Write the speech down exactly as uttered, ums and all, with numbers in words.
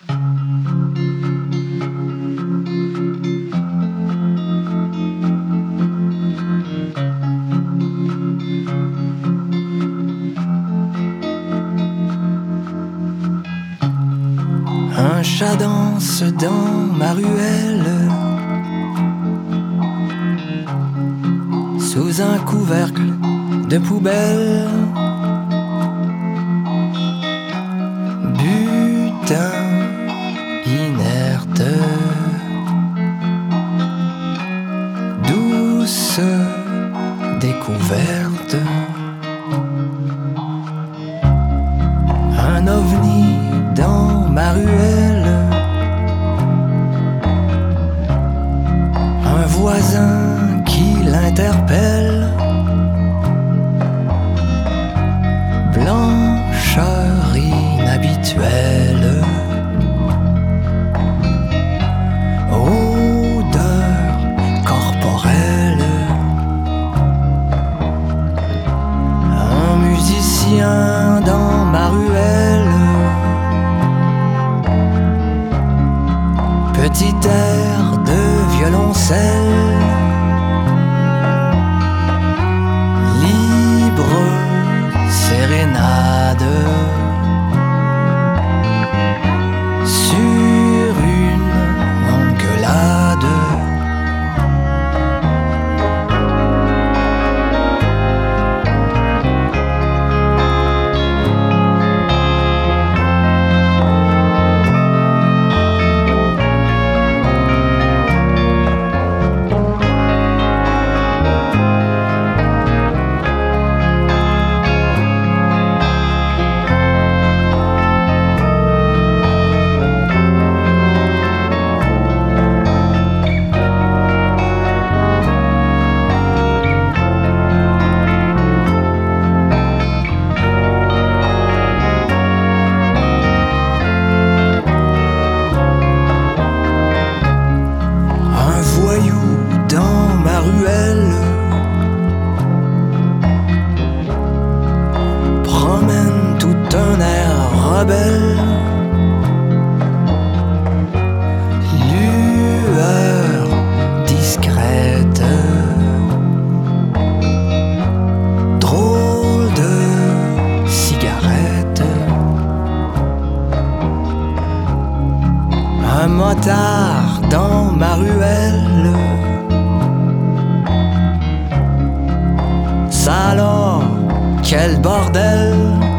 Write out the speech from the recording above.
Un chat danse dans ma ruelle, sous un couvercle de poubelle. Butin inerte, douce découverte. Un ovni dans ma ruelle, un voisin qui l'interpelle. Blancheur inhabituelle, odeur corporelle. Un musicien dans ma ruelle, petit air de violoncelle. Libre sérénade sur une engueulade. Dans ma ruelle, promène tout un air rebelle. Lueur discrète, drôle de cigarette. Un motard dans ma ruelle. Alors, quel bordel!